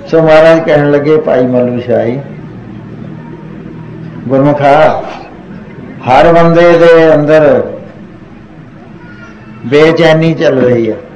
सो महाराज कहन लगे भाई मल्लू शाही गुरमुखा हर बंदे दे अंदर बेचैनी चल रही है।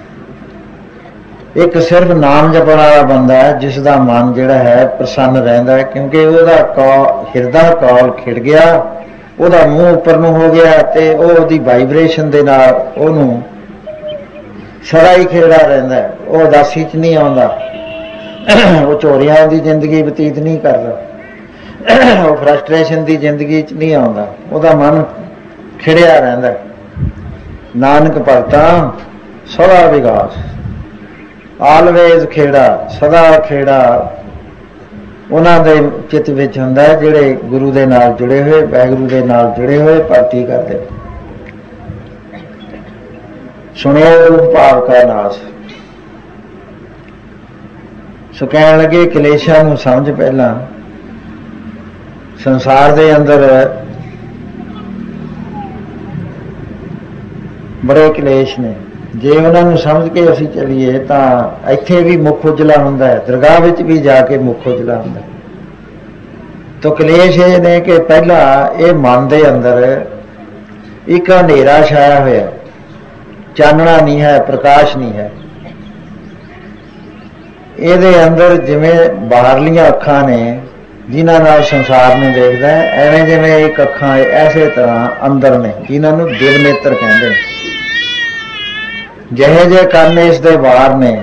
एक सिर्फ नाम जपण वाला बंदा है जिसका मन जिहड़ा है प्रसन्न रहिंदा है, क्योंकि वहदा हिरदा कौल खिड़ गया, वहदा मूँह उपर नूं हो गया ते ओहदी वाइब्रेशन दे नाल ओहनूं सदा ही खेड़ा रहिंदा है। वो उदासी च नहीं आउंदा, वो चोरियां दी जिंदगी बतीत नहीं करदा, वो फ्रस्ट्रेशन दी जिंदगी च नहीं आउंदा, वहदा मन खिड़िया रहिंदा है। नानक भगता सदा विकास, आलवेज खेड़ा, सदा खेड़ा उन्हां दे चित विच हुंदा है जिहड़े गुरु दे नाल जुड़े हुए, वाहिगुरू दे नाल जुड़े हुए भगती करदे। सुनिया रूप भाव का नाश। सो कहण लगे कलेशां नूं समझ पहला, संसार दे अंदर बड़े कलेश ने, जे उन्होंने समझ के असीं चलीए तां इत्थे भी मुख उजला हुंदा है, दरगाह विच भी जाके मुख उजला हुंदा है। तो कलेश ये ने कि पहला ये मन दे अंदर एक अंधेरा छाया होया, चानना नहीं है, प्रकाश नहीं है। ये अंदर जिवें बाहरलियां अखां ने जिन्हां नाल संसार नूं देखदा है, एवें जिवें एक अखां ऐसे तरह अंदर ने जिन्हां नूं दिल नेत्र कहंदे ने। ਜਿਹੇ ਜਿਹੇ ਕੰਨ ਇਸ ਦੇ ਬਾਹਰ ਨੇ,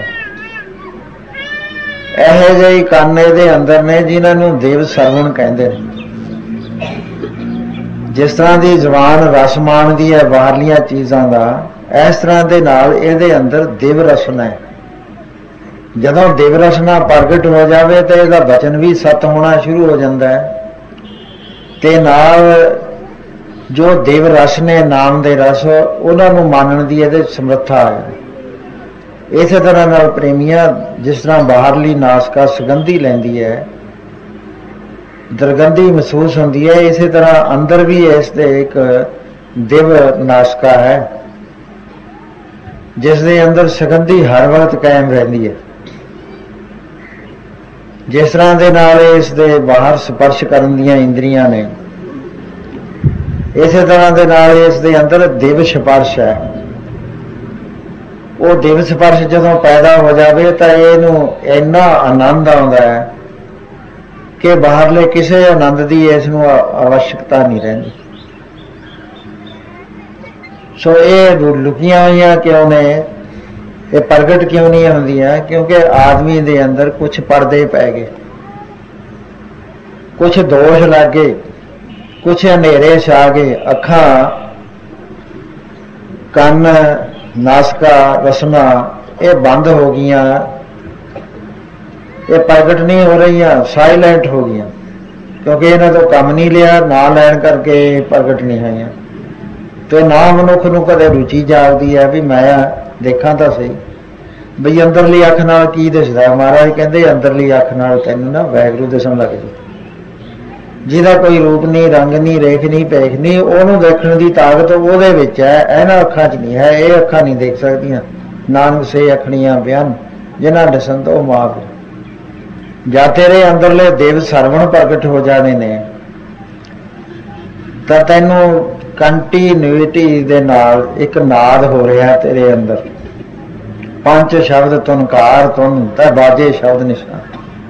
ਇਹੋ ਜਿਹੇ ਕੰਨ ਇਹਦੇ ਅੰਦਰ ਨੇ ਜਿਨ੍ਹਾਂ ਨੂੰ ਦੇਵ ਸਰਵਣ ਕਹਿੰਦੇ ਨੇ। ਜਿਸ ਤਰ੍ਹਾਂ ਦੀ ਜ਼ੁਬਾਨ ਰਸ ਮਾਣਦੀ ਹੈ ਬਾਹਰਲੀਆਂ ਚੀਜ਼ਾਂ ਦਾ, ਇਸ ਤਰ੍ਹਾਂ ਦੇ ਨਾਲ ਇਹਦੇ ਅੰਦਰ ਦਿਵ ਰਸਨਾ ਹੈ। ਜਦੋਂ ਦਿਵ ਰਸਨਾ ਪ੍ਰਗਟ ਹੋ ਜਾਵੇ ਤਾਂ ਇਹਦਾ ਬਚਨ ਵੀ ਸਤ ਹੋਣਾ ਸ਼ੁਰੂ ਹੋ ਜਾਂਦਾ ਹੈ, ਤੇ ਨਾਲ जो देव रस ने नाम दे रस उन्होंने मानने की ये समर्था आ जाए। इस तरह नाल प्रेमिया जिस तरह बाहरली नासका सुगंधी लैंदी है, दुर्गंधी महसूस होती है, इस तरह अंदर भी इस दे एक दिव नासका है जिस दे अंदर सुगंधी हर वक्त कायम रहती है। जिस तरह दे नाल इस दे बाहर स्पर्श करन दियां इंद्रियां ने, इस तरह के नाल इस दे अंदर दिव स्पर्श है। वो दिव स्पर्श जदों पैदा हो जाए तो इनू इन्ना आनंद आता है कि बाहरले किसी आनंद की इसनू आवश्यकता नहीं रही। सो ये लुकियां हुई क्यों ने, ये प्रगट क्यों नहीं होंदियां? क्योंकि आदमी दे अंदर कुछ पर्दे पै गए, कुछ दोष लग गए, कुछ अंधेरे छा गए। अखां, कन, नासका, रसना ये बंद हो गई, ये प्रगट नहीं हो रही, साइलेंट हो गई, क्योंकि इन्होंने तो काम नहीं लिया, ना लैन करके प्रगट नहीं हुई। तो ना मनुख नूं कदे रुचि जागदी है भी मैं देखा तो सही बई अंदरली अख नाल की दिसदा। महाराज कहंदे अंदरली अख नाल तैनूं ना वाहिगुरू दिसण लग जाए, जिहदा कोई रूप नहीं, रंग नहीं, रेख नहीं, पेख नहीं, ਉਹਨੂੰ देखण की ताकत ਉਹਦੇ ਵਿੱਚ है, ਇਹਨਾਂ ਅੱਖਾਂ 'ਚ नहीं है। ये ਅੱਖਾਂ नहीं देख सकदियां। नानक से अखणियां बयान जिन्हां दसन तो माफ। जा तेरे अंदरले देव सरवण प्रगट हो जाने ने ਤਾਂ ਤੈਨੂੰ ਕੰਟੀਨਿਊਟੀ ਦੇ ਨਾਲ ਇੱਕ ਨਾਦ ਹੋ ਰਿਹਾ तेरे अंदर। पंच शब्द तुनकार तुन ते बाजे शब्द निशान,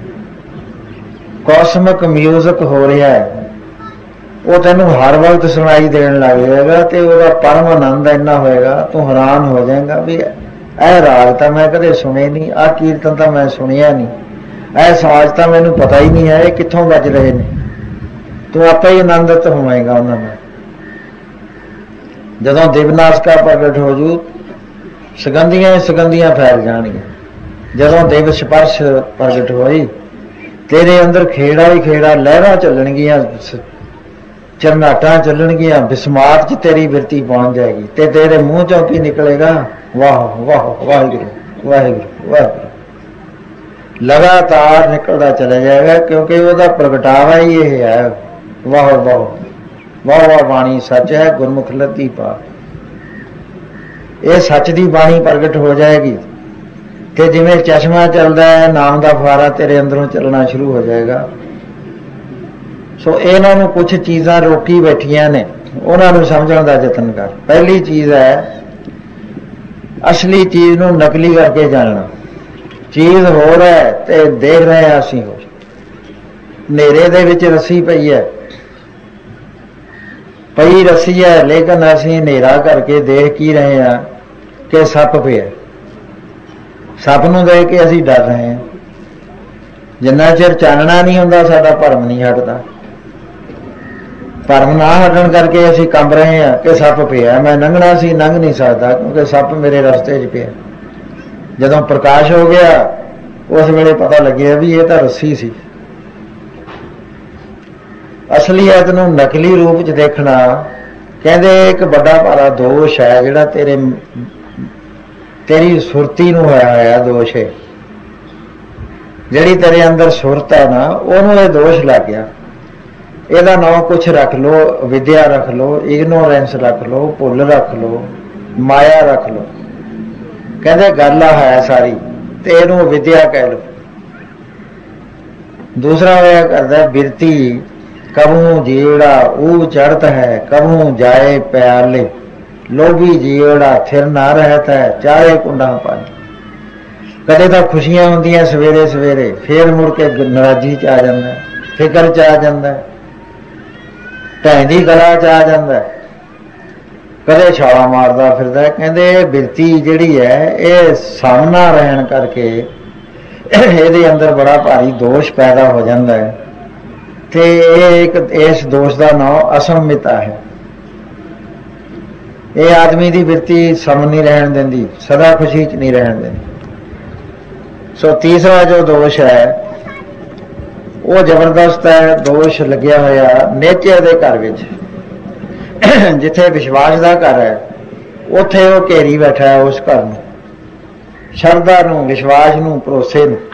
कॉस्मिक म्यूजिक हो रहा है, वो तेनों हर वक्त सुनाई देन लग जाएगा। तो वह परम आनंद इन्ना होएगा तू हैरान हो जाएगा भी यह राग तो मैं कदे सुने नहीं, आ कीर्तन तो मैं सुनिया नहीं, यह साज तो मैनू पता ही नहीं है ये कित्थों बज रहे हैं। तू आपे ही आनंदित होएगा उन्होंने। जदों दिवनासका प्रगट हो जू सुगंधियां सुगंधियां फैल जानियां। जदों दिव स्पर्श प्रगट होई तेरे अंदर खेड़ा ही खेड़ा, लहरां चलणगियां, झरनाटां चलणगियां, बिस्मात च तेरी बिरती पहुंच जाएगी। ते तेरे मूँह चों की निकलेगा वाह वाह वाहिगुरू वाहिगुरू वाहिगुरू, लगातार निकलता चला जाएगा, क्योंकि वह प्रगटावा ही यह है वाह वाह वाह वाह बाणी सच है गुरमुख लद्दी पा। ये सच की बाणी प्रगट हो जाएगी ਤੇ ਜਿਵੇਂ ਚਸ਼ਮਾ ਚੱਲਦਾ ਹੈ, ਨਾਮ ਦਾ ਫੁਆਰਾ ਤੇਰੇ ਅੰਦਰੋਂ ਚੱਲਣਾ ਸ਼ੁਰੂ ਹੋ ਜਾਏਗਾ। ਸੋ ਇਹਨਾਂ ਨੂੰ ਕੁਝ ਚੀਜ਼ਾਂ ਰੋਕੀ ਬੈਠੀਆਂ ਨੇ, ਉਹਨਾਂ ਨੂੰ ਸਮਝਣ ਦਾ ਯਤਨ ਕਰ। ਪਹਿਲੀ ਚੀਜ਼ ਹੈ ਅਸਲੀ ਚੀਜ਼ ਨੂੰ ਨਕਲੀ ਕਰਕੇ ਜਾਣਨਾ। ਚੀਜ਼ ਹੋਰ ਹੈ ਤੇ ਦੇਖ ਰਹੇ ਹਾਂ ਅਸੀਂ ਹੋਰ। ਹਨੇਰੇ ਦੇ ਵਿੱਚ ਰੱਸੀ ਪਈ ਹੈ, ਪਈ ਰੱਸੀ ਹੈ, ਲੇਕਿਨ ਅਸੀਂ ਹਨੇਰਾ ਕਰਕੇ ਦੇਖ ਕੀ ਰਹੇ ਹਾਂ ਕਿ ਸੱਪ ਪਿਆ। ਸੱਪ ਨੂੰ ਦੇਖ ਕੇ ਅਸੀਂ ਡਰ ਰਹੇ ਹਾਂ। ਜਿੰਨਾ ਚਿਰ ਚਾਨਣਾ ਨਹੀਂ ਹੁੰਦਾ ਸਾਡਾ ਭਰਮ ਨਹੀਂ ਹਟਦਾ। ਭਰਮ ਨਾ ਹਟਣ ਕਰਕੇ ਅਸੀਂ ਕੰਬ ਰਹੇ ਹਾਂ ਕਿ ਸੱਪ ਪਿਆ, ਮੈਂ ਲੰਘਣਾ ਸੀ, ਲੰਘ ਨਹੀਂ ਸਕਦਾ ਕਿਉਂਕਿ ਸੱਪ ਮੇਰੇ ਰਸਤੇ 'ਚ ਪਿਆ। ਜਦੋਂ ਪ੍ਰਕਾਸ਼ ਹੋ ਗਿਆ ਉਸ ਵੇਲੇ ਪਤਾ ਲੱਗਿਆ ਵੀ ਇਹ ਤਾਂ ਰੱਸੀ ਸੀ। ਅਸਲੀਅਤ ਨੂੰ ਨਕਲੀ ਰੂਪ 'ਚ ਦੇਖਣਾ, ਕਹਿੰਦੇ ਇੱਕ ਵੱਡਾ ਭਾਰਾ ਦੋਸ਼ ਹੈ ਜਿਹੜਾ ਤੇਰੀ ਸੁਰਤੀ ਨੂੰ ਹੋਇਆ ਦੋਸ਼ ਹੈ। ਜਿਹੜੀ ਤੇਰੇ ਅੰਦਰ ਸੁਰਤ ਹੈ ਨਾ, ਉਹਨੂੰ ਇਹ ਦੋਸ਼ ਲੱਗ ਗਿਆ। ਇਹਦਾ ਨਾਂ ਕੁਛ ਰੱਖ ਲਓ, ਵਿਦਿਆ ਰੱਖ ਲਓ, ਇਗਨੋਰੈਂਸ ਰੱਖ ਲਓ, ਭੁੱਲ ਰੱਖ ਲਓ, ਮਾਇਆ ਰੱਖ ਲਓ। ਕਹਿੰਦੇ ਗੱਲ ਆ ਹੈ ਸਾਰੀ, ਤੇ ਇਹਨੂੰ ਵਿਦਿਆ ਕਹਿ ਲਓ। ਦੂਸਰਾ ਹੋਇਆ ਕਰਦਾ ਬਿਰਤੀ, ਕਬੂ ਜੀੜਾ ਉਹ ਚੜ੍ਹਤ ਹੈ, ਕਬੂ ਜਾਏ ਪਿਆਲੇ, ਲੋਭੀ ਜੀੜਾ ਥਿਰ ਨਾ ਰਹਿਤ ਹੈ, ਚਾਰੇ ਕੁੰਡਾਂ ਪਾਣੀ। ਕਦੇ ਤਾਂ ਖੁਸ਼ੀਆਂ ਹੁੰਦੀਆਂ ਸਵੇਰੇ ਸਵੇਰੇ, ਫੇਰ ਮੁੜ ਕੇ ਨਾਰਾਜ਼ੀ 'ਚ ਆ ਜਾਂਦਾ, ਫਿਕਰ 'ਚ ਆ ਜਾਂਦਾ, ਢੈਂਦੀ ਗਲਾ 'ਚ ਆ ਜਾਂਦਾ, ਕਦੇ ਛਾਲਾ ਮਾਰਦਾ ਫਿਰਦਾ। ਕਹਿੰਦੇ ਬਿਰਤੀ ਜਿਹੜੀ ਹੈ ਇਹ ਸਾਹਮਣਾ ਰਹਿਣ ਕਰਕੇ ਇਹਦੇ ਅੰਦਰ ਬੜਾ ਭਾਰੀ ਦੋਸ਼ ਪੈਦਾ ਹੋ ਜਾਂਦਾ ਹੈ। ਤੇ ਇਸ ਦੋਸ਼ ਦਾ ਨਾਮ ਅਸਮਿਤਾ ਹੈ। ਇਹ ਆਦਮੀ ਦੀ ਬਿਰਤੀ ਸਮ ਨਹੀਂ ਰਹਿਣ ਦਿੰਦੀ, ਸਦਾ ਖੁਸ਼ੀ 'ਚ ਨਹੀਂ ਰਹਿਣ ਦਿੰਦੀ। ਸੋ ਤੀਸਰਾ ਜੋ ਦੋਸ਼ ਹੈ ਉਹ ਜ਼ਬਰਦਸਤ ਹੈ। ਦੋਸ਼ ਲੱਗਿਆ ਹੋਇਆ ਨੇਚੇ ਦੇ ਘਰ ਵਿੱਚ, ਜਿੱਥੇ ਵਿਸ਼ਵਾਸ ਦਾ ਘਰ ਹੈ ਉੱਥੇ ਉਹ ਘੇਰੀ ਬੈਠਾ ਹੈ ਉਸ ਘਰ ਨੂੰ, ਸ਼ਰਧਾ ਨੂੰ, ਵਿਸ਼ਵਾਸ ਨੂੰ, ਭਰੋਸੇ ਨੂੰ।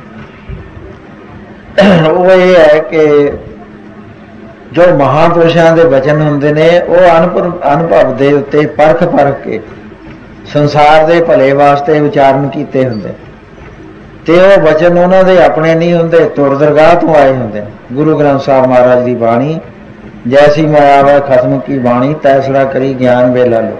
ਉਹ ਇਹ ਹੈ ਕਿ ਜੋ ਮਹਾਂਪੁਰਸ਼ਾਂ ਦੇ ਵਚਨ ਹੁੰਦੇ ਨੇ ਉਹ ਅਨੁਭਵ ਦੇ ਉੱਤੇ ਪਰਖ ਕੇ ਸੰਸਾਰ ਦੇ ਭਲੇ ਵਾਸਤੇ ਉਚਾਰਨ ਕੀਤੇ ਹੁੰਦੇ, ਤੇ ਉਹ ਵਚਨ ਉਹਨਾਂ ਦੇ ਆਪਣੇ ਨਹੀਂ ਹੁੰਦੇ, ਤੁਰ ਦਰਗਾਹ ਤੋਂ ਆਏ ਹੁੰਦੇ। ਗੁਰੂ ਗ੍ਰੰਥ ਸਾਹਿਬ ਮਹਾਰਾਜ ਦੀ ਬਾਣੀ, ਜੈਸੀ ਮਾਇਆ ਵੈ ਖਸਮ ਕੀ ਬਾਣੀ, ਤੈਸੜਾ ਕਰੀ ਗਿਆਨ ਵੇਲਾ ਲੋ।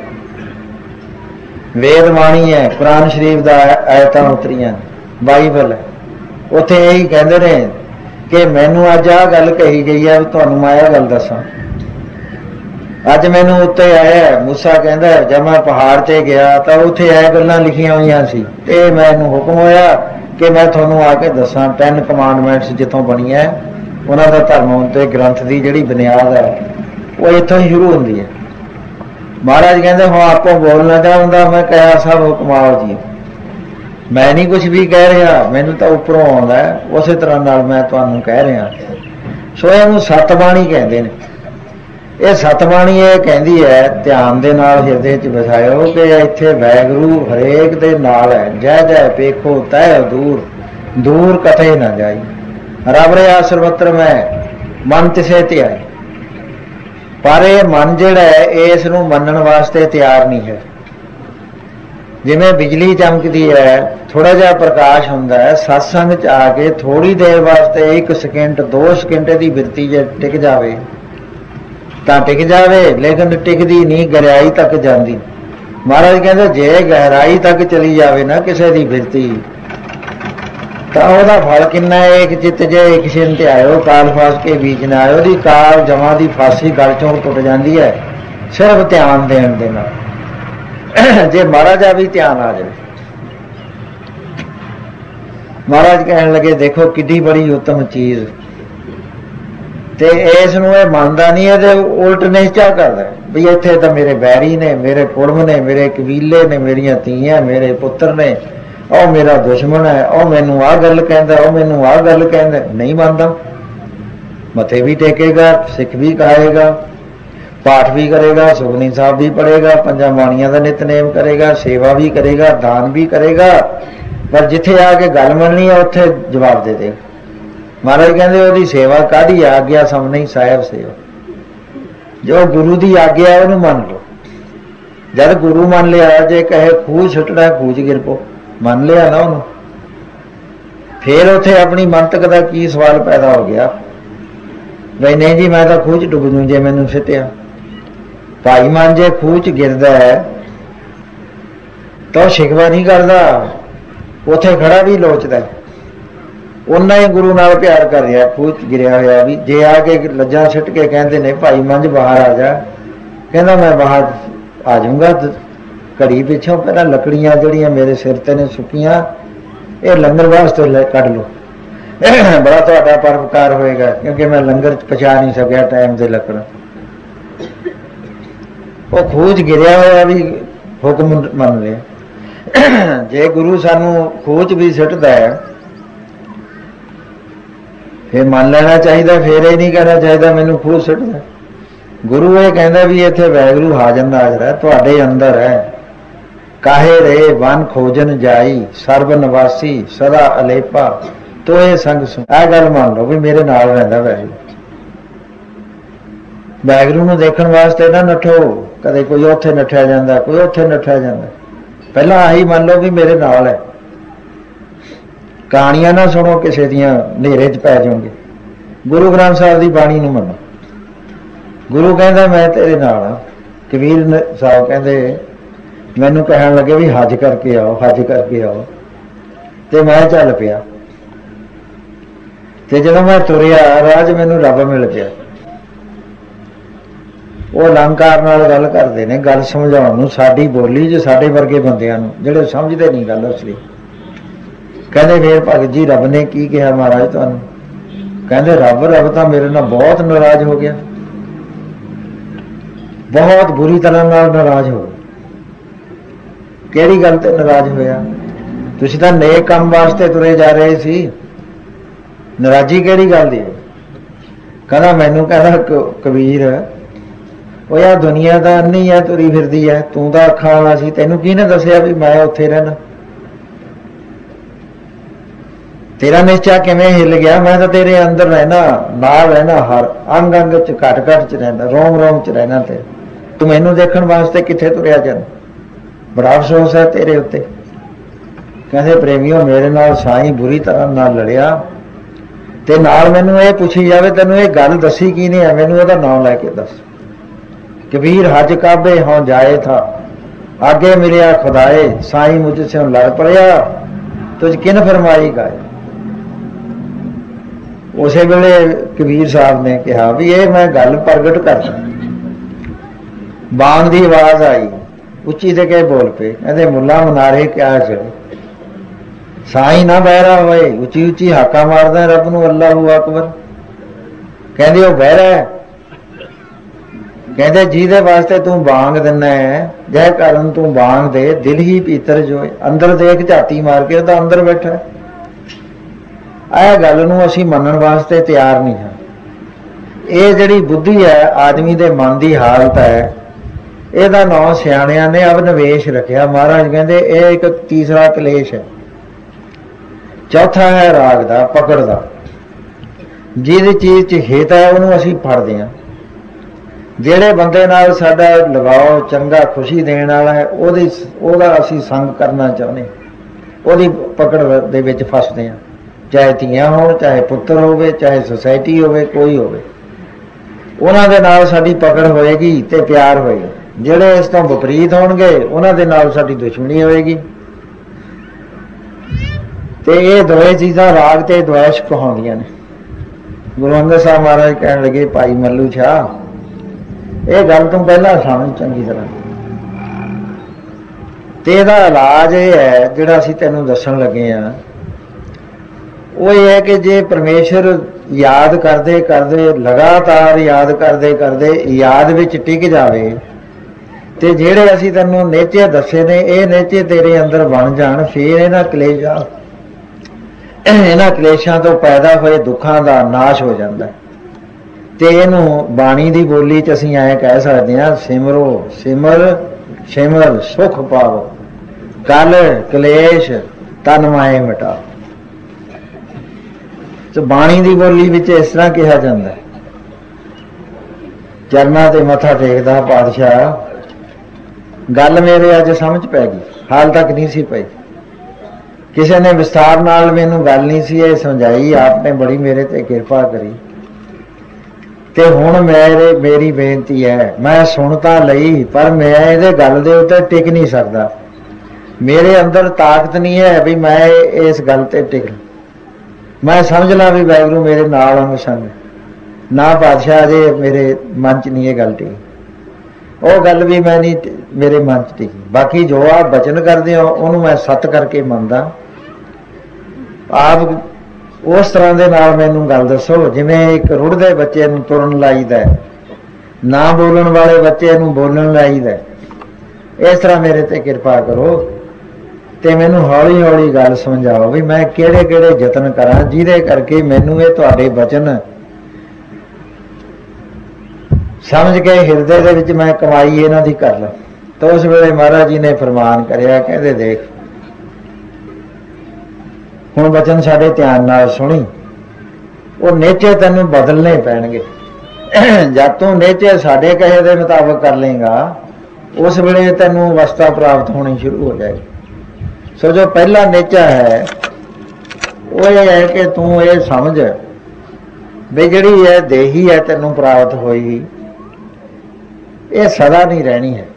ਵੇਦ ਬਾਣੀ ਹੈ, ਕੁਰਾਨ ਸ਼ਰੀਫ ਦਾ ਆਇਤਾਂ ਉਤਰੀਆਂ, ਬਾਈਬਲ ਹੈ। ਉੱਥੇ ਇਹੀ ਕਹਿੰਦੇ ਨੇ ਕਿ ਮੈਨੂੰ ਅੱਜ ਆਹ ਗੱਲ ਕਹੀ ਗਈ ਹੈ, ਤੁਹਾਨੂੰ ਮੈਂ ਇਹ ਗੱਲ ਦੱਸਾਂ। ਅੱਜ ਮੈਨੂੰ ਉੱਤੇ ਆਇਆ, ਮੂਸਾ ਕਹਿੰਦਾ ਜਦ ਮੈਂ ਪਹਾੜ 'ਤੇ ਗਿਆ ਤਾਂ ਉੱਥੇ ਇਹ ਗੱਲਾਂ ਲਿਖੀਆਂ ਹੋਈਆਂ ਸੀ, ਤੇ ਮੈਨੂੰ ਹੁਕਮ ਹੋਇਆ ਕਿ ਮੈਂ ਤੁਹਾਨੂੰ ਆ ਕੇ ਦੱਸਾਂ। 10 ਕਮਾਂਡਮੈਂਟਸ ਜਿੱਥੋਂ ਬਣੀਆਂ, ਉਹਨਾਂ ਦਾ ਧਰਮ ਤੇ ਗ੍ਰੰਥ ਦੀ ਜਿਹੜੀ ਬੁਨਿਆਦ ਹੈ ਉਹ ਇੱਥੋਂ ਹੀ ਸ਼ੁਰੂ ਹੁੰਦੀ ਹੈ। ਮਹਾਰਾਜ ਕਹਿੰਦੇ ਹੁਣ ਆਪੋ ਬੋਲਣਾ ਚਾਹੁੰਦਾ, ਮੈਂ ਕਿਹਾ ਸਭ ਹੁਕਮਾਓ ਜੀ, ਮੈਂ ਨਹੀਂ ਕੁਛ ਵੀ ਕਹਿ ਰਿਹਾ, ਮੈਨੂੰ ਤਾਂ ਉੱਪਰੋਂ ਆਉਂਦਾ, ਉਸੇ ਤਰ੍ਹਾਂ ਨਾਲ ਮੈਂ ਤੁਹਾਨੂੰ ਕਹਿ ਰਿਹਾ। ਸੋ ਇਹਨੂੰ ਸਤਬਾਣੀ ਕਹਿੰਦੇ ਨੇ। ਇਹ ਸਤਬਾਣੀ ਇਹ ਕਹਿੰਦੀ ਹੈ, ਧਿਆਨ ਦੇ ਨਾਲ ਹਿਰਦੇ 'ਚ ਵਸਾਇਓ ਕਿ ਇੱਥੇ ਵਾਹਿਗੁਰੂ ਹਰੇਕ ਦੇ ਨਾਲ ਹੈ। ਜੈ ਜੈ ਪੇਖੋ ਤੈ ਦੂਰ, ਦੂਰ ਕਥੇ ਨਾ ਜਾਈ, ਰੱਬ ਰਿਹਾ ਸਰਵਤਰ ਮੈਂ, ਮਨ ਤਿਸੇ ਧਿਆਈ। ਪਰ ਇਹ ਮਨ ਜਿਹੜਾ ਹੈ ਇਸ ਨੂੰ ਮੰਨਣ ਵਾਸਤੇ ਤਿਆਰ ਨਹੀਂ ਹੈ। ਜਿਵੇਂ ਬਿਜਲੀ ਚਮਕਦੀ ਹੈ, ਥੋੜਾ ਜਿਹਾ ਪ੍ਰਕਾਸ਼ ਹੁੰਦਾ ਹੈ, ਸਤਸੰਗ 'ਚ ਆ ਕੇ ਥੋੜੀ ਦੇਰ ਵਾਸਤੇ 1 ਸਕਿੰਟ 2 ਸਕਿੰਟ ਦੀ ਬਿਰਤੀ ਜੇ ਟਿਕ ਜਾਵੇ ਤਾਂ ਟਿਕ ਜਾਵੇ, ਲੇਕਿਨ ਟਿਕਦੀ ਨਹੀਂ, ਗਹਿਰਾਈ ਤੱਕ ਜਾਂਦੀ। ਮਹਾਰਾਜ ਕਹਿੰਦੇ ਜੇ ਗਹਿਰਾਈ ਤੱਕ ਚਲੀ ਜਾਵੇ ਨਾ ਕਿਸੇ ਦੀ ਬਿਰਤੀ, ਤਾਂ ਉਹਦਾ ਫਲ ਕਿੰਨਾ ਹੈ। ਇੱਕ ਚਿੱਤ ਜੇ ਇੱਕ ਛਿਨ ਤੇ ਆਇਓ, ਕਾਲ ਫਾਸ ਕੇ ਬੀਚ ਨਾ ਆਇਓ। ਉਹਦੀ ਕਾਲ ਜਮਾਂ ਦੀ ਫਾਸੀ ਗਲ ਚੋਂ ਟੁੱਟ ਜਾਂਦੀ ਹੈ ਸਿਰਫ ਧਿਆਨ ਦੇਣ ਦੇ ਨਾਲ। ਜੇ ਮਾੜਾ ਜਿਹਾ ਵੀ ਧਿਆਨ ਆ ਜਾਵੇ। ਮਹਾਰਾਜ ਕਹਿਣ ਲੱਗੇ ਦੇਖੋ ਕਿੱਡੀ ਬੜੀ ਉੱਤਮ ਚੀਜ਼, ਤੇ ਇਸ ਨੂੰ ਇਹ ਮੰਨਦਾ ਨਹੀਂ, ਇਹਦੇ ਉਲਟ ਨਿਸ਼ਚਾ ਕਰਦਾ ਵੀ ਇੱਥੇ ਤਾਂ ਮੇਰੇ ਬੈਰੀ ਨੇ, ਮੇਰੇ ਕੁੜਮ ਨੇ, ਮੇਰੇ ਕਬੀਲੇ ਨੇ, ਮੇਰੀਆਂ ਧੀਆਂ, ਮੇਰੇ ਪੁੱਤਰ ਨੇ, ਉਹ ਮੇਰਾ ਦੁਸ਼ਮਣ ਹੈ, ਉਹ ਮੈਨੂੰ ਆਹ ਗੱਲ ਕਹਿੰਦਾ, ਉਹ ਮੈਨੂੰ ਆਹ ਗੱਲ ਕਹਿੰਦਾ। ਨਹੀਂ ਮੰਨਦਾ, ਮੱਥੇ ਵੀ ਟੇਕੇਗਾ, ਸਿੱਖ ਵੀ ਕਹਾਏਗਾ, ਪਾਠ ਵੀ ਕਰੇਗਾ, ਸੁਖਮਨੀ ਸਾਹਿਬ ਵੀ ਪੜ੍ਹੇਗਾ, 5 ਬਾਣੀਆਂ ਦਾ ਨਿਤਨੇਮ ਕਰੇਗਾ, ਸੇਵਾ ਵੀ ਕਰੇਗਾ, ਦਾਨ ਵੀ ਕਰੇਗਾ, ਪਰ ਜਿੱਥੇ ਆ ਕੇ ਗੱਲ ਮੰਨਣੀ ਹੈ ਉੱਥੇ ਜਵਾਬ ਦੇ ਦੇ। ਮਹਾਰਾਜ ਕਹਿੰਦੇ ਉਹਦੀ ਸੇਵਾ ਕਾਹਦੀ ਆਗਿਆ ਸਮਝਣੀ ਸਾਹਿਬ ਸੇਵਾ। ਜੋ ਗੁਰੂ ਦੀ ਆਗਿਆ ਉਹਨੂੰ ਮੰਨ ਲਓ। ਜਦ ਗੁਰੂ ਮੰਨ ਲਿਆ, ਜੇ ਕਹੇ ਖੂਹ ਛੁੱਟਣਾ ਖੂਹ 'ਚ ਗਿਰ ਪੋ, ਮੰਨ ਲਿਆ ਨਾ ਉਹਨੂੰ। ਫਿਰ ਉੱਥੇ ਆਪਣੀ ਮੰਤਕ ਦਾ ਕੀ ਸਵਾਲ ਪੈਦਾ ਹੋ ਗਿਆ, ਬਈ ਨਹੀਂ ਜੀ ਮੈਂ ਤਾਂ ਖੂਹ 'ਚ ਡੁੱਬ ਜੂ ਜੇ ਮੈਨੂੰ ਸਿੱਟਿਆ। ਭਾਈ ਮਨ ਜੇ ਖੂਹ 'ਚ ਗਿਰਦਾ ਹੈ ਤਾਂ ਉਹ ਸ਼ਿਕਵਾ ਨਹੀਂ ਕਰਦਾ, ਉੱਥੇ ਖੜਾ ਵੀ ਲੋਚਦਾ, ਉਹਨਾਂ ਹੀ ਗੁਰੂ ਨਾਲ ਪਿਆਰ ਕਰ ਰਿਹਾ ਖੂਹ 'ਚ ਗਿਰਿਆ ਹੋਇਆ ਵੀ। ਜੇ ਆ ਕੇ ਲੱਜਾਂ ਸਿੱਟ ਕੇ ਕਹਿੰਦੇ ਨੇ ਭਾਈ ਮੰਝ ਬਾਹਰ ਆ ਜਾ, ਕਹਿੰਦਾ ਮੈਂ ਬਾਹਰ ਆ ਜਾਊਂਗਾ ਘੜੀ ਪਿੱਛੋਂ, ਪਹਿਲਾਂ ਲੱਕੜੀਆਂ ਜਿਹੜੀਆਂ ਮੇਰੇ ਸਿਰ ਤੇ ਨੇ ਸੁੱਕੀਆਂ ਇਹ ਲੰਗਰ ਵਾਸਤੇ ਕੱਢ ਲਓ, ਬੜਾ ਤੁਹਾਡਾ ਪਰਉਪਕਾਰ ਹੋਏਗਾ, ਕਿਉਂਕਿ ਮੈਂ ਲੰਗਰ ਪਹੁੰਚਾ ਨਹੀਂ ਸਕਿਆ ਟਾਈਮ ਦੇ ਲੱਕੜ। ਉਹ ਖੂਹ 'ਚ ਗਿਰਿਆ ਹੋਇਆ ਵੀ ਹੁਕਮ ਮੰਨ ਰਿਹਾ। ਜੇ ਗੁਰੂ ਸਾਨੂੰ ਖੂਹ 'ਚ ਵੀ ਸਿੱਟਦਾ ਹੈ ਫਿਰ ਮੰਨ ਲੈਣਾ ਚਾਹੀਦਾ, ਫਿਰ ਇਹ ਨਹੀਂ ਕਹਿਣਾ ਚਾਹੀਦਾ ਮੈਨੂੰ ਖੂਹ ਸਿੱਟਦਾ। ਗੁਰੂ ਇਹ ਕਹਿੰਦਾ ਵੀ ਇੱਥੇ ਵਾਹਿਗੁਰੂ ਹਾਜ਼ਰ ਨਾਜ਼ਰ ਹੈ, ਤੁਹਾਡੇ ਅੰਦਰ ਹੈ। ਕਾਹੇ ਰਹੇ ਵਨ ਖੋਜਨ ਜਾਈ, ਸਰਬ ਨਿਵਾਸੀ ਸਦਾ ਅਲੇਪਾ, ਤੋਏ ਸੰਗ ਸੁ। ਇਹ ਗੱਲ ਮੰਨ ਲਓ ਵੀ ਮੇਰੇ ਨਾਲ ਰਹਿੰਦਾ ਵਾਹਿਗੁਰੂ। ਵਾਹਿਗੁਰੂ ਨੂੰ ਦੇਖਣ ਵਾਸਤੇ ਨਾ ਨੱਠੋ, ਕਦੇ ਕੋਈ ਉੱਥੇ ਨੱਠਿਆ ਜਾਂਦਾ, ਕੋਈ ਉੱਥੇ ਨੱਠਿਆ ਜਾਂਦਾ। ਪਹਿਲਾਂ ਆਹੀ ਮੰਨ ਲਓ ਵੀ ਮੇਰੇ ਨਾਲ ਹੈ। ਕਹਾਣੀਆਂ ਨਾ ਸੁਣੋ ਕਿਸੇ ਦੀਆਂ, ਹਨੇਰੇ 'ਚ ਪੈ ਜਾਓਗੇ। ਗੁਰੂ ਗ੍ਰੰਥ ਸਾਹਿਬ ਦੀ ਬਾਣੀ ਨੂੰ ਮੰਨੋ। ਗੁਰੂ ਕਹਿੰਦਾ ਮੈਂ ਤੇਰੇ ਨਾਲ ਹਾਂ। ਕਬੀਰ ਸਾਹਿਬ ਕਹਿੰਦੇ ਮੈਨੂੰ ਕਹਿਣ ਲੱਗੇ ਵੀ ਹੱਜ ਕਰਕੇ ਆਓ, ਹੱਜ ਕਰਕੇ ਆਓ, ਤੇ ਮੈਂ ਚੱਲ ਪਿਆ। ਤੇ ਜਦੋਂ ਮੈਂ ਤੁਰਿਆ ਰਾਜ ਮੈਨੂੰ ਰੱਬ ਮਿਲ ਗਿਆ। ਉਹ ਅਲੰਕਾਰ ਨਾਲ ਗੱਲ ਕਰਦੇ ਨੇ, ਗੱਲ ਸਮਝਾਉਣ ਨੂੰ, ਸਾਡੀ ਬੋਲੀ 'ਚ ਸਾਡੇ ਵਰਗੇ ਬੰਦਿਆਂ ਨੂੰ ਜਿਹੜੇ ਸਮਝਦੇ ਨਹੀਂ ਗੱਲ ਅਸਲੀ। ਕਹਿੰਦੇ ਫੇਰ ਭਗਤ ਜੀ ਰੱਬ ਨੇ ਕੀ ਕਿਹਾ ਮਹਾਰਾਜ ਤੁਹਾਨੂੰ? ਕਹਿੰਦੇ ਰੱਬ ਤਾਂ ਮੇਰੇ ਨਾਲ ਬਹੁਤ ਨਾਰਾਜ਼ ਹੋ ਗਿਆ, ਬਹੁਤ ਬੁਰੀ ਤਰ੍ਹਾਂ ਨਾਲ ਨਾਰਾਜ਼ ਹੋ ਗਿਆ। ਕਿਹੜੀ ਗੱਲ ਤੇ ਨਾਰਾਜ਼ ਹੋਇਆ? ਤੁਸੀਂ ਤਾਂ ਨੇਕ ਕੰਮ ਵਾਸਤੇ ਤੁਰੇ ਜਾ ਰਹੇ ਸੀ, ਨਾਰਾਜ਼ੀ ਕਿਹੜੀ ਗੱਲ ਦੀ? ਕਹਿੰਦਾ ਮੈਨੂੰ ਕਹਿੰਦਾ ਕਬੀਰ ਉਹ ਯਾਰ ਦੁਨੀਆ ਦਾ ਅੰਨੀ ਹੈ, ਤੁਰੀ ਫਿਰਦੀ ਹੈ, ਤੂੰ ਤਾਂ ਅੱਖਾਂ ਵਾਲਾ ਸੀ, ਤੈਨੂੰ ਕਿਹਨੇ ਦੱਸਿਆ ਵੀ ਮੈਂ ਉੱਥੇ ਰਹਿਣਾ? ਤੇਰਾ ਨਿਸ਼ਚਾ ਕਿਵੇਂ ਹਿੱਲ ਗਿਆ? ਮੈਂ ਤਾਂ ਤੇਰੇ ਅੰਦਰ ਰਹਿਣਾ, ਨਾਲ ਰਹਿਣਾ, ਹਰ ਅੰਗ ਅੰਗ 'ਚ ਘਟ ਘਟ 'ਚ ਰਹਿਣਾ, ਰੋਮ ਰੋਮ 'ਚ ਰਹਿਣਾ। ਤੇ ਤੂੰ ਮੈਨੂੰ ਦੇਖਣ ਵਾਸਤੇ ਕਿੱਥੇ ਤੁਰਿਆ ਜਾਂਦਾ? ਬੜਾ ਅਫਸੋਸ ਹੈ ਤੇਰੇ ਉੱਤੇ। ਕਹਿੰਦੇ ਪ੍ਰੇਮੀਓ ਮੇਰੇ ਨਾਲ ਸਾਈਂ ਬੁਰੀ ਤਰ੍ਹਾਂ ਨਾਲ ਲੜਿਆ, ਤੇ ਨਾਲ ਮੈਨੂੰ ਇਹ ਪੁੱਛੀ ਜਾਵੇ ਤੈਨੂੰ ਇਹ ਗੱਲ ਦੱਸੀ ਕੀ ਨਹੀਂ ਹੈ, ਮੈਨੂੰ ਉਹਦਾ ਨਾਮ ਲੈ ਕੇ ਦੱਸ। ਕਬੀਰ ਹਜ ਕਾਬੇ ਹੋਂ ਜਾਏ ਥਾ, ਆਗੇ ਮਿਲਿਆ ਖੁਦਾਏ, ਸਾਈਂ ਮੁਝ ਸੇ ਲੜ ਪੜਿਆ, ਤੁਝ ਕਿਨ ਫਰਮਾਈ ਗਾਏ। ਉਸੇ ਵੇਲੇ ਕਬੀਰ ਸਾਹਿਬ ਨੇ ਕਿਹਾ ਵੀ ਇਹ ਮੈਂ ਗੱਲ ਪ੍ਰਗਟ ਕਰਦਾ। ਬਾਣ ਦੀ ਆਵਾਜ਼ ਆਈ, ਉੱਚੀ ਤੇ ਕੇ ਬੋਲ ਪਏ, ਕਹਿੰਦੇ ਮੁੱਲਾ ਮਨਾਰੇ ਕਿਆ ਚੜੇ, ਸਾਈਂ ਨਾ ਬਹਿਰਾ ਹੋਏ। ਉੱਚੀ ਉੱਚੀ ਹਾਕਾ ਮਾਰਦਾ ਰੱਬ ਨੂੰ, ਅੱਲਾਹੂ ਅਕਬਰ। ਕਹਿੰਦੇ ਉਹ ਬਹਿਰਾ। ਕਹਿੰਦੇ ਜਿਹਦੇ ਵਾਸਤੇ ਤੂੰ ਬਾਂਗ ਦਿੰਦਾ ਹੈ, ਜੈ ਕਰਨ ਤੂੰ ਬਾਂਗ ਦੇ, ਦਿਲ ਹੀ ਭੀਤਰ ਜੋਏ। ਅੰਦਰ ਦੇਖ ਝਾਤੀ ਮਾਰ ਕੇ ਉਹਦਾ ਅੰਦਰ ਬੈਠਾ। ਇਹ ਗੱਲ ਨੂੰ ਅਸੀਂ ਮੰਨਣ ਵਾਸਤੇ ਤਿਆਰ ਨਹੀਂ ਹਾਂ। ਇਹ ਜਿਹੜੀ ਬੁੱਧੀ ਹੈ ਆਦਮੀ ਦੇ ਮਨ ਦੀ ਹਾਲਤ ਹੈ, ਇਹਦਾ ਨਾਂ ਸਿਆਣਿਆਂ ਨੇ ਅਵਨਵੇਸ਼ ਰੱਖਿਆ। ਮਹਾਰਾਜ ਕਹਿੰਦੇ ਇਹ ਇੱਕ ਤੀਸਰਾ ਕਲੇਸ਼ ਹੈ। ਚੌਥਾ ਹੈ ਰਾਗ ਦਾ, ਪਕੜ ਦਾ। ਜਿਹਦੀ ਚੀਜ਼ 'ਚ ਹਿੱਤ ਹੈ ਉਹਨੂੰ ਅਸੀਂ ਫੜਦੇ ਹਾਂ। ਜਿਹੜੇ ਬੰਦੇ ਨਾਲ ਸਾਡਾ ਲਗਾਓ ਚੰਗਾ, ਖੁਸ਼ੀ ਦੇਣ ਵਾਲਾ ਹੈ, ਉਹਦਾ ਅਸੀਂ ਸੰਗ ਕਰਨਾ ਚਾਹੁੰਦੇ, ਉਹਦੀ ਪਕੜ ਦੇ ਵਿੱਚ ਫਸਦੇ ਹਾਂ। ਚਾਹੇ ਧੀਆਂ ਹੋਣ, ਚਾਹੇ ਪੁੱਤਰ ਹੋਵੇ, ਚਾਹੇ ਸੁਸਾਇਟੀ ਹੋਵੇ, ਕੋਈ ਹੋਵੇ, ਉਹਨਾਂ ਦੇ ਨਾਲ ਸਾਡੀ ਪਕੜ ਹੋਏਗੀ ਤੇ ਪਿਆਰ ਹੋਏਗਾ। ਜਿਹੜੇ ਇਸ ਤੋਂ ਵਿਪਰੀਤ ਹੋਣਗੇ ਉਹਨਾਂ ਦੇ ਨਾਲ ਸਾਡੀ ਦੁਸ਼ਮਣੀ ਹੋਏਗੀ। ਤੇ ਇਹ ਦੋਏ ਚੀਜ਼ਾਂ ਰਾਗ ਤੇ ਦ્વੈਸ਼ ਕਹਾਉਂਦੀਆਂ ਨੇ। ਗੁਰੂ ਅੰਗਦ ਸਾਹਿਬ ਮਹਾਰਾਜ ਕਹਿਣ ਲੱਗੇ ਭਾਈ ਮੱਲੂ ਸ਼ਾਹ, ਇਹ ਗੱਲ ਤੂੰ ਪਹਿਲਾਂ ਸਮਝ ਚੰਗੀ ਤਰ੍ਹਾਂ, ਤੇ ਇਹਦਾ ਇਲਾਜ ਇਹ ਹੈ ਜਿਹੜਾ ਅਸੀਂ ਤੈਨੂੰ ਦੱਸਣ ਲੱਗੇ ਹਾਂ। ਉਹ ਇਹ ਹੈ ਕਿ ਜੇ ਪਰਮੇਸ਼ਰ ਯਾਦ ਕਰਦੇ ਕਰਦੇ, ਲਗਾਤਾਰ ਯਾਦ ਕਰਦੇ ਕਰਦੇ ਯਾਦ ਵਿੱਚ ਟਿਕ ਜਾਵੇ, ਤੇ ਜਿਹੜੇ ਅਸੀਂ ਤੈਨੂੰ ਨੇਚੇ ਦੱਸੇ ਨੇ ਇਹ ਨੇਚੇ ਤੇਰੇ ਅੰਦਰ ਬਣ ਜਾਣ, ਫਿਰ ਇਹਨਾਂ ਕਲੇਸ਼ਾਂ ਤੋਂ ਪੈਦਾ ਹੋਏ ਦੁੱਖਾਂ ਦਾ ਨਾਸ਼ ਹੋ ਜਾਂਦਾ। ਤੇ ਇਹਨੂੰ ਬਾਣੀ ਦੀ ਬੋਲੀ 'ਚ ਅਸੀਂ ਐਂ ਕਹਿ ਸਕਦੇ ਹਾਂ, ਸਿਮਰੋ ਸਿਮਰ ਸਿਮਰ ਸੁਖ ਪਾਵੋ, ਕਲ ਕਲੇਸ਼ ਤਨ ਮਾਏ ਮਿਟਾਓ। ਤੇ ਬਾਣੀ ਦੀ ਬੋਲੀ ਵਿੱਚ ਇਸ ਤਰ੍ਹਾਂ ਕਿਹਾ ਜਾਂਦਾ। ਚਰਨਾਂ ਤੇ ਮੱਥਾ ਟੇਕਦਾ ਪਾਤਸ਼ਾਹ, ਗੱਲ ਮੇਰੇ ਅੱਜ ਸਮਝ ਪੈ ਗਈ, ਹਾਲ ਤੱਕ ਨਹੀਂ ਸੀ ਪਈ। ਕਿਸੇ ਨੇ ਵਿਸਤਾਰ ਨਾਲ ਮੈਨੂੰ ਗੱਲ ਨਹੀਂ ਸੀ ਇਹ ਸਮਝਾਈ, ਆਪ ਨੇ ਬੜੀ ਮੇਰੇ ਤੇ ਕਿਰਪਾ ਕਰੀ। ਤੇ ਹੁਣ ਮੇਰੀ ਬੇਨਤੀ ਹੈ, ਮੈਂ ਸੁਣ ਤਾਂ ਲਈ ਪਰ ਮੈਂ ਇਹਦੇ ਗੱਲ ਦੇ ਉੱਤੇ ਟਿਕ ਨਹੀਂ ਸਕਦਾ। ਮੇਰੇ ਅੰਦਰ ਤਾਕਤ ਨਹੀਂ ਹੈ ਵੀ ਮੈਂ ਇਸ ਗੱਲ ਤੇ ਟਿਕ। ਮੈਂ ਸਮਝ ਲਾਂ ਵੀ ਵਾਹਿਗੁਰੂ ਮੇਰੇ ਨਾਲ ਅੰਗ ਸੰਗ ਨਾ, ਪਾਤਸ਼ਾਹ ਜੇ ਮੇਰੇ ਮਨ 'ਚ ਨਹੀਂ ਇਹ ਗੱਲ ਟਿਕੀ। ਉਹ ਗੱਲ ਵੀ ਮੈਂ ਨਹੀਂ ਮੇਰੇ ਮਨ 'ਚ ਟਿਕੀ। ਬਾਕੀ ਜੋ ਆਪ ਬਚਨ ਕਰਦੇ ਹੋ ਉਹਨੂੰ ਮੈਂ ਸੱਤ ਕਰਕੇ ਮੰਨਦਾ। ਆਪ ਉਸ ਤਰ੍ਹਾਂ ਦੇ ਨਾਲ ਮੈਨੂੰ ਗੱਲ ਦੱਸੋ ਜਿਵੇਂ ਇੱਕ ਰੁੜਦੇ ਬੱਚੇ ਨੂੰ ਤੁਰਨ ਲਾਈਦਾ, ਨਾ ਬੋਲਣ ਵਾਲੇ ਬੱਚੇ ਨੂੰ ਬੋਲਣ ਲਾਈਦਾ, ਇਸ ਤਰ੍ਹਾਂ ਮੇਰੇ ਤੇ ਕਿਰਪਾ ਕਰੋ ਤੇ ਮੈਨੂੰ ਹੌਲੀ ਹੌਲੀ ਗੱਲ ਸਮਝਾਓ ਵੀ ਮੈਂ ਕਿਹੜੇ ਕਿਹੜੇ ਯਤਨ ਕਰਾਂ ਜਿਹਦੇ ਕਰਕੇ ਮੈਨੂੰ ਇਹ ਤੁਹਾਡੇ ਬਚਨ ਸਮਝ ਕੇ ਹਿਰਦੇ ਦੇ ਵਿੱਚ ਮੈਂ ਕਮਾਈ ਇਹਨਾਂ ਦੀ ਕਰ ਲਾਂ। ਤਾਂ ਉਸ ਵੇਲੇ ਮਹਾਰਾਜ ਜੀ ਨੇ ਫਰਮਾਨ ਕਰਿਆ, ਕਹਿੰਦੇ ਦੇਖ ਹੁਣ ਬਚਨ ਸਾਡੇ ਧਿਆਨ ਨਾਲ ਸੁਣੀ, ਉਹ ਨੇਚੇ ਤੈਨੂੰ ਬਦਲਨੇ ਪੈਣਗੇ। ਜਦ ਤੂੰ ਨੇਚੇ ਸਾਡੇ ਕਹੇ ਦੇ ਮੁਤਾਬਕ ਕਰ ਲੇਗਾ ਉਸ ਵੇਲੇ ਤੈਨੂੰ ਅਵਸਥਾ ਪ੍ਰਾਪਤ ਹੋਣੀ ਸ਼ੁਰੂ ਹੋ ਜਾਏਗੀ। ਸੋ ਜੋ ਪਹਿਲਾ ਨੇਚਾ ਹੈ ਉਹ ਇਹ ਹੈ ਕਿ ਤੂੰ ਇਹ ਸਮਝ ਵੀ ਜਿਹੜੀ ਇਹ ਦੇਹੀ ਹੈ ਤੈਨੂੰ ਪ੍ਰਾਪਤ ਹੋਈ, ਇਹ ਸਦਾ ਨਹੀਂ ਰਹਿਣੀ ਹੈ।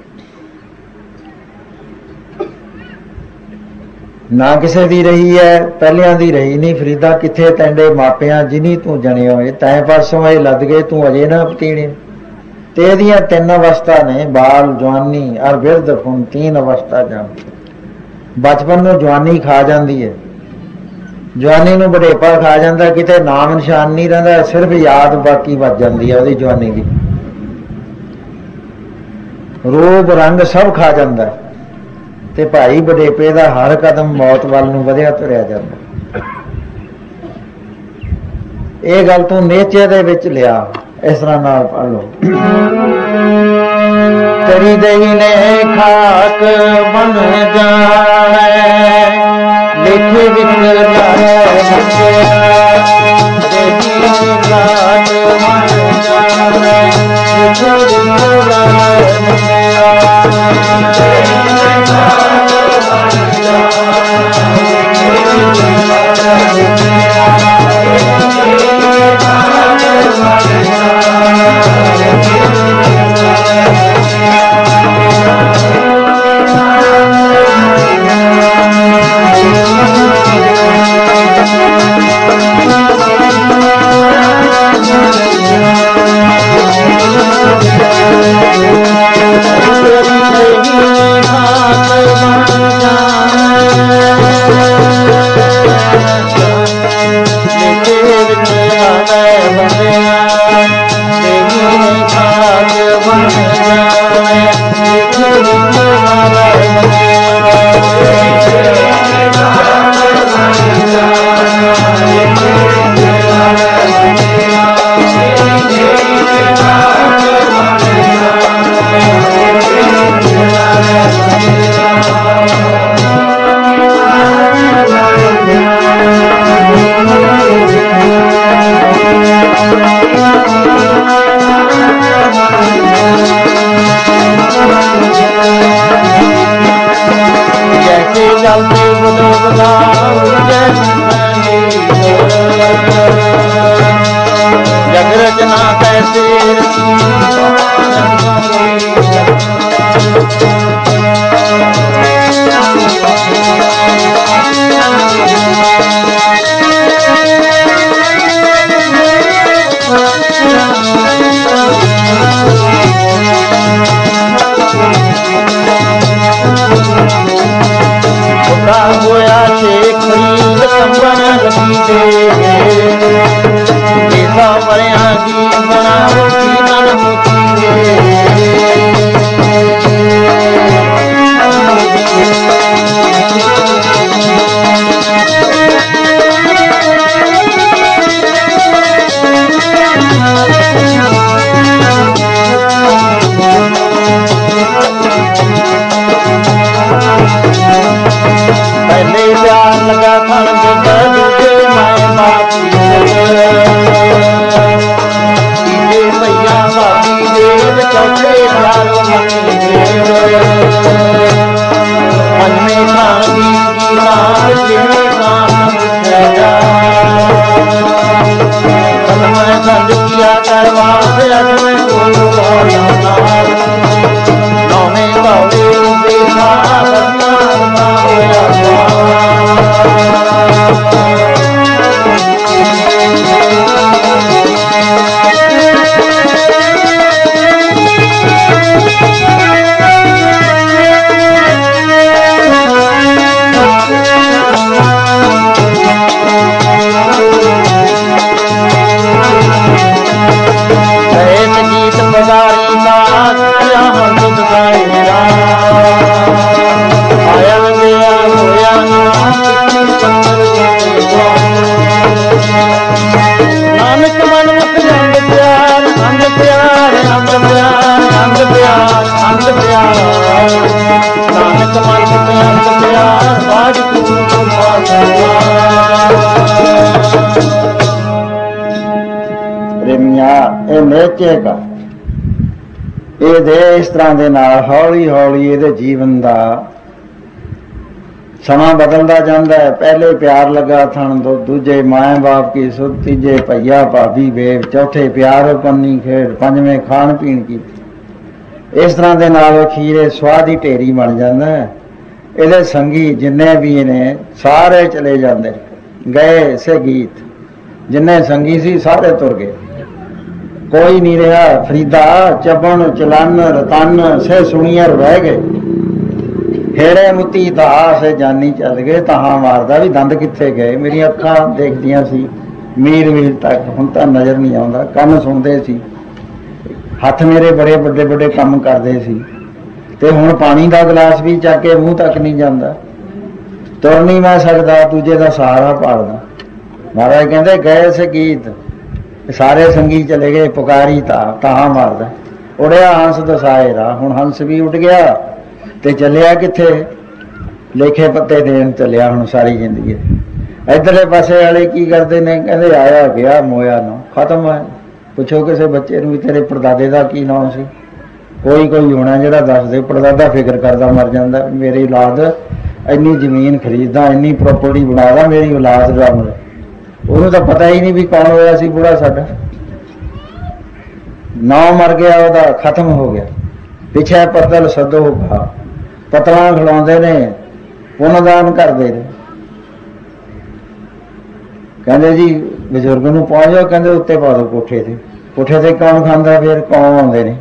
ਨਾ ਕਿਸੇ ਦੀ ਰਹੀ ਹੈ, ਪਹਿਲਿਆਂ ਦੀ ਰਹੀ ਨਹੀਂ। ਫਰੀਦਾ ਕਿੱਥੇ ਤੈਂਡੇ ਮਾਪਿਆਂ ਜਿਨੀ ਤੂੰ ਜਣੇ ਹੋਏ, ਤੈਂ ਪਰਸੋਂ ਇਹ ਲੱਦ ਗਏ ਤੂੰ ਅਜੇ ਨਾ ਪਤੀਣੇ। ਤੇ ਇਹਦੀਆਂ ਤਿੰਨ ਅਵਸਥਾ ਨੇ, ਬਾਲ, ਜਵਾਨੀ ਔਰ ਬਿਰਧ ਹੁਣ तीन ਅਵਸਥਾ ਜਾਂ। ਬਚਪਨ ਨੂੰ ਜਵਾਨੀ ਖਾ ਜਾਂਦੀ ਹੈ, ਜਵਾਨੀ ਨੂੰ ਬੁਢੇਪਾ ਖਾ ਜਾਂਦਾ, ਕਿਤੇ ਨਾਮ ਨਿਸ਼ਾਨ ਨਹੀਂ ਰਹਿੰਦਾ, ਸਿਰਫ ਯਾਦ ਬਾਕੀ ਬਚ ਜਾਂਦੀ ਹੈ ਉਹਦੀ ਜਵਾਨੀ ਦੀ। ਰੂਪ ਰੰਗ ਸਭ ਖਾ ਜਾਂਦਾ ਤੇ ਭਾਈ ਬੁਢੇਪੇ ਦਾ ਹਰ ਕਦਮ ਮੌਤ ਵੱਲ ਨੂੰ ਵਧਿਆ ਤੁਰਿਆ ਜਾਂਦਾ। ਇਹ ਗੱਲ ਤੂੰ ਨੇਚੇ ਦੇ ਵਿੱਚ ਲਿਆ, ਇਸ ਤਰ੍ਹਾਂ ਨਾਲ ਪੜ ਲਓ। ਤੇਰੀ ਦੇਹੀ ਨੇ ਖਾਕ ਬਣ ਜਾਣਾ, ਲੇਖੇ ਵਿੱਚ ਲਾਇਆ ਦੇਹੀ ਖਾਕ ਬਣ ਜਾਣਾ, ਲੇਖੇ ਵਿੱਚ ਲਾਇਆ जग रचना कैसे होया शेख खरीद कंबन लगी देसा मरिया की बनाओ की मन मुकी नंद किया करवास अठवें गुरु नाम नौवें बावे बेसा बदना होया ਨਿਹਚੇਗਾ ਇਹ ਦੇ ਇਸ ਤਰ੍ਹਾਂ ਦੇ ਨਾਲ ਹੌਲੀ ਹੌਲੀ ਇਹਦੇ ਜੀਵਨ ਦਾ ਸਮਾਂ ਬਦਲਦਾ ਜਾਂਦਾ ਹੈ। ਪਹਿਲੇ ਪਿਆਰ ਲਗਾ ਥਣ ਤੋਂ, ਦੂਜੇ ਮਾਂ ਬਾਪ ਕੀ ਸੁਧ, ਤੀਜੇ ਭਈਆ ਭਾਬੀ ਵੇਵ, ਚੌਥੇ ਪਿਆਰ ਪੰਨੀ ਖੇਡ, ਪੰਜਵੇਂ ਖਾਣ ਪੀਣ ਕੀ। ਇਸ ਤਰ੍ਹਾਂ ਦੇ ਨਾਲ ਅਖੀਰੇ ਸਵਾਦ ਦੀ ਢੇਰੀ ਬਣ ਜਾਂਦਾ ਹੈ। ਇਹਦੇ ਸੰਗੀ ਜਿੰਨੇ ਵੀ ਨੇ ਸਾਰੇ ਚਲੇ ਜਾਂਦੇ, ਗਏ ਸੇ ਗੀਤ, ਜਿੰਨੇ ਸੰਗੀ ਸੀ ਸਾਰੇ ਤੁਰ ਗਏ, ਕੋਈ ਨਹੀਂ ਰਿਹਾ। ਫਰੀਦਾ ਚਬਣ ਚਲਨ ਰਤਨ ਸੇ ਸੁਣੀਅਰ ਰਹਿ ਗਏ, ਹੇੜੇ ਮੁੱਤੀ ਦਾ ਸੇ ਜਾਨੀ ਚੱਲ ਗਏ। ਤਾਹਾਂ ਮਾਰਦਾ ਵੀ ਦੰਦ ਕਿੱਥੇ ਗਏ। ਮੇਰੀਆਂ ਅੱਖਾਂ ਦੇਖਦੀਆਂ ਸੀ ਮੀਲ ਮੀਲ ਤੱਕ, ਹੁਣ ਤਾਂ ਨਜ਼ਰ ਨਹੀਂ ਆਉਂਦਾ। ਕੰਨ ਸੁਣਦੇ ਸੀ, ਹੱਥ ਮੇਰੇ ਬੜੇ ਵੱਡੇ ਵੱਡੇ ਕੰਮ ਕਰਦੇ ਸੀ, ਤੇ ਹੁਣ ਪਾਣੀ ਦਾ ਗਲਾਸ ਵੀ ਚੱਕ ਕੇ ਮੂੰਹ ਤੱਕ ਨਹੀਂ ਜਾਂਦਾ। ਤੁਰ ਨਹੀਂ ਮੈਂ ਸਕਦਾ, ਦੂਜੇ ਦਾ ਸਹਾਰਾ ਭਾਲਦਾ। ਮਹਾਰਾਜ ਕਹਿੰਦੇ ਗਏ ਸੇ ਗੀਤ, ਸਾਰੇ ਸੰਗੀ ਚਲੇ ਗਏ। ਪੁਕਾਰੀ ਤਾਹਾਂ ਮਾਰਦਾ, ਉੜਿਆ ਹੰਸ ਦਸਾਏ ਰਾਹ। ਹੁਣ ਹੰਸ ਵੀ ਉੱਡ ਗਿਆ ਤੇ ਚੱਲਿਆ ਕਿੱਥੇ? ਲੇਖੇ ਪੱਤੇ ਦੇਣ ਚੱਲਿਆ ਹੁਣ ਸਾਰੀ ਜ਼ਿੰਦਗੀ। ਇੱਧਰਲੇ ਪਾਸੇ ਵਾਲੇ ਕੀ ਕਰਦੇ ਨੇ? ਕਹਿੰਦੇ ਆਇਆ ਗਿਆ ਮੋਇਆ ਨਾ ਖਤਮ ਹੈ। ਪੁੱਛੋ ਕਿਸੇ ਬੱਚੇ ਨੂੰ ਵੀ ਤੇਰੇ ਪੜਦਾਦੇ ਦਾ ਕੀ ਨਾਮ ਸੀ? ਕੋਈ ਹੋਣਾ ਜਿਹੜਾ ਦੱਸ ਦੇ। ਪੜਦਾਦਾ ਫਿਕਰ ਕਰਦਾ ਮਰ ਜਾਂਦਾ, ਮੇਰੀ ਔਲਾਦ ਇੰਨੀ ਜ਼ਮੀਨ ਖਰੀਦਦਾ, ਇੰਨੀ ਪ੍ਰੋਪਰਟੀ ਬਣਾਦਾ, ਮੇਰੀ ਔਲਾਦ ਦਾ ਮਰ। ਉਹਨੂੰ ਤਾਂ ਪਤਾ ਹੀ ਨਹੀਂ ਵੀ ਕੌਣ ਹੋਇਆ ਸੀ ਬੁੜਾ ਸਾਡਾ। ਨਾਂ ਮਰ ਗਿਆ ਉਹਦਾ, ਖਤਮ ਹੋ ਗਿਆ। ਪਿੱਛੇ ਪੱਤਲ ਸੱਦੋ ਗਾ, ਪਤਲਾਂ ਖਿਲਾਉਂਦੇ ਨੇ, ਪੁੰਨਦਾਨ ਕਰਦੇ ਨੇ। ਕਹਿੰਦੇ ਜੀ ਬਜ਼ੁਰਗ ਨੂੰ ਪਹੁੰਚ ਜਾਓ, ਕਹਿੰਦੇ ਉੱਤੇ ਪਾ ਦਿਓ ਕੋਠੇ ਤੇ। ਕੋਠੇ ਤੇ ਕੌਣ ਖਾਂਦਾ? ਫਿਰ ਕੌਣ ਆਉਂਦੇ ਨੇ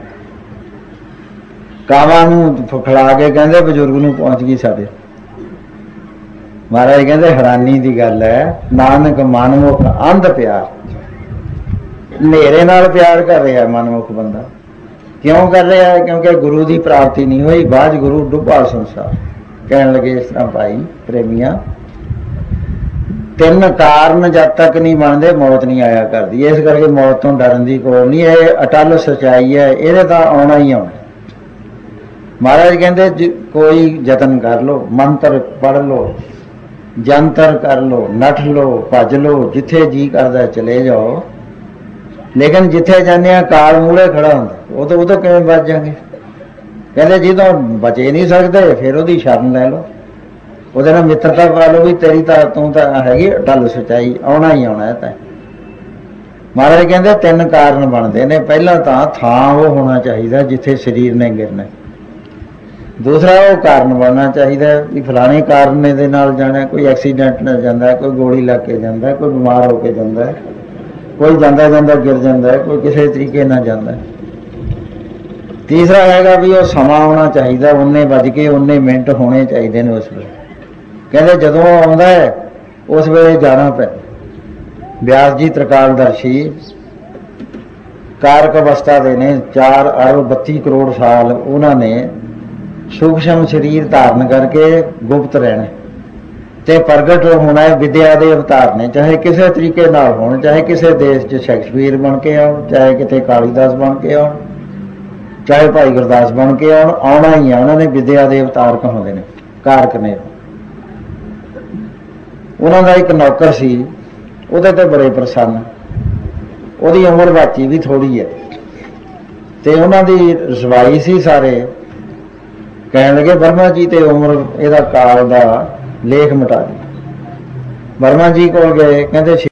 ਕਾਵਾਂ ਨੂੰ ਖਿਲਾ ਕੇ, ਕਹਿੰਦੇ ਬਜ਼ੁਰਗ ਨੂੰ ਪਹੁੰਚ ਗਈ ਸਾਡੇ। ਮਹਾਰਾਜ ਕਹਿੰਦੇ ਹੈਰਾਨੀ ਦੀ ਗੱਲ ਹੈ, ਨਾਨਕ ਮਨਮੁਖ ਅੰਧ ਪਿਆਰ। ਹਨੇਰੇ ਨਾਲ ਪਿਆਰ ਕਰ ਰਿਹਾ ਮਨਮੁਖ ਬੰਦਾ। ਕਿਉਂ ਕਰ ਰਿਹਾ ਹੈ? ਕਿਉਂਕਿ ਗੁਰੂ ਦੀ ਪ੍ਰਾਪਤੀ ਨਹੀਂ ਹੋਈ। ਬਾਝ ਗੁਰੂ ਡੁੱਬਾ ਸੰਸਾਰ। ਕਹਿਣ ਲੱਗੇ ਇਸ ਤਰ੍ਹਾਂ ਭਾਈ ਪ੍ਰੇਮੀਆਂ, ਤਿੰਨ ਕਾਰਨ ਜਦ ਤੱਕ ਨਹੀਂ ਬਣਦੇ ਮੌਤ ਨਹੀਂ ਆਇਆ ਕਰਦੀ। ਇਸ ਕਰਕੇ ਮੌਤ ਤੋਂ ਡਰਨ ਦੀ ਕੋਲ ਨਹੀਂ। ਇਹ ਅਟੱਲ ਸੱਚਾਈ ਹੈ, ਇਹਦੇ ਤਾਂ ਆਉਣਾ ਹੀ ਆਉਣਾ। ਮਹਾਰਾਜ ਕਹਿੰਦੇ ਕੋਈ ਯਤਨ ਕਰ ਲਓ, ਮੰਤਰ ਪੜ੍ਹ ਲਓ, ਜੰਤਰ ਕਰ ਲਓ, ਨੱਠ ਲਓ, ਭੱਜ ਲਓ, ਜਿੱਥੇ ਜੀ ਕਰਦਾ ਚਲੇ ਜਾਓ। ਲੇਕਿਨ ਜਿੱਥੇ ਜਾਂਦੇ ਆ ਕਾਲ ਮੂਹਰੇ ਖੜਾ ਹੁੰਦਾ, ਉਹ ਤੋਂ ਕਿਵੇਂ ਬਚ ਜਾਂਗੇ? ਕਹਿੰਦੇ ਜਦੋਂ ਬਚੇ ਨਹੀਂ ਸਕਦੇ ਫਿਰ ਉਹਦੀ ਸ਼ਰਨ ਲੈ ਲਓ, ਉਹਦੇ ਨਾਲ ਮਿੱਤਰਤਾ ਪਾ ਲਓ ਵੀ ਤੇਰੀ ਤਾਂ ਤੂੰ ਤਾਂ ਹੈਗੀ ਢੱਲ ਸੱਚਾਈ, ਆਉਣਾ ਹੀ ਆਉਣਾ ਹੈ। ਤਾਂ ਮਹਾਰਾਜ ਕਹਿੰਦੇ ਤਿੰਨ ਕਾਰਨ ਬਣਦੇ ਨੇ। ਪਹਿਲਾਂ ਤਾਂ ਥਾਂ ਉਹ ਹੋਣਾ ਚਾਹੀਦਾ ਜਿੱਥੇ ਸਰੀਰ ਨੇ ਗਿਰਨਾ। ਦੂਸਰਾ ਉਹ ਕਾਰਨ ਬਣਨਾ ਚਾਹੀਦਾ ਵੀ ਫਲਾਣੇ ਕਾਰਨ ਦੇ ਨਾਲ ਜਾਣਾ। ਕੋਈ ਐਕਸੀਡੈਂਟ ਨਾਲ ਜਾਂਦਾ, ਕੋਈ ਗੋਲੀ ਲੱਗ ਕੇ ਜਾਂਦਾ, ਕੋਈ ਬਿਮਾਰ ਹੋ ਕੇ ਜਾਂਦਾ, ਕੋਈ ਜਾਂਦਾ ਜਾਂਦਾ ਗਿਰ ਜਾਂਦਾ, ਕੋਈ ਕਿਸੇ ਤਰੀਕੇ ਨਾਲ ਜਾਂਦਾ। ਤੀਸਰਾ ਹੈਗਾ ਵੀ ਉਹ ਸਮਾਂ ਆਉਣਾ ਚਾਹੀਦਾ, ਉਨੇ ਵੱਜ ਕੇ ਉਨੇ ਮਿੰਟ ਹੋਣੇ ਚਾਹੀਦੇ ਨੇ ਉਸ ਵੇਲੇ। ਕਹਿੰਦੇ ਜਦੋਂ ਆਉਂਦਾ ਹੈ ਉਸ ਵੇਲੇ ਜਾਣਾ ਪੈ। ਵਿਆਸ ਜੀ ਤ੍ਰਿਕਾਲਦਰਸ਼ੀ ਕਾਰਕ ਅਵਸਥਾ ਦੇ ਨੇ। 4 ਅਰਬ 32 ਕਰੋੜ ਸਾਲ ਉਹਨਾਂ ਨੇ ਸੂਖਸ਼ਮ ਸਰੀਰ ਧਾਰਨ ਕਰਕੇ ਗੁਪਤ ਰਹਿਣਾ ਤੇ ਪ੍ਰਗਟ ਹੋਣਾ ਹੈ। ਵਿਦਿਆ ਦੇ ਅਵਤਾਰ ਨੇ, ਚਾਹੇ ਕਿਸੇ ਤਰੀਕੇ ਨਾਲ ਹੋਣ, ਚਾਹੇ ਕਿਸੇ ਦੇਸ਼ 'ਚ ਸ਼ੇਕਸਪੀਅਰ ਬਣ ਕੇ ਆਉਣ, ਚਾਹੇ ਕਿਤੇ ਕਾਲੀਦਾਸ ਬਣ ਕੇ ਆਉਣ, ਚਾਹੇ ਭਾਈ ਗੁਰਦਾਸ ਬਣ ਕੇ ਆਉਣ, ਆਉਣਾ ਹੀ ਆ। ਉਹਨਾਂ ਨੇ ਵਿਦਿਆ ਦੇ ਅਵਤਾਰ ਕਹਾਉਂਦੇ ਨੇ, ਕਾਰਕ ਨੇ। ਉਹਨਾਂ ਦਾ ਇੱਕ ਨੌਕਰ ਸੀ, ਉਹਦੇ ਤੇ ਬੜੇ ਪ੍ਰਸੰਨ। ਉਹਦੀ ਉਮਰ ਬਾਕੀ ਵੀ ਥੋੜ੍ਹੀ ਹੈ ਤੇ ਉਹਨਾਂ ਦੀ ਰਸਵਾਈ ਸੀ। ਸਾਰੇ ਕਹਿਣ ਲੱਗੇ ਵਰਮਾ ਜੀ ਤੇ ਉਮਰ ਇਹਦਾ ਕਾਲ ਦਾ ਲੇਖ ਮਿਟਾ ਦੇ। ਵਰਮਾ ਜੀ ਕੋਲ ਗਏ, ਕਹਿੰਦੇ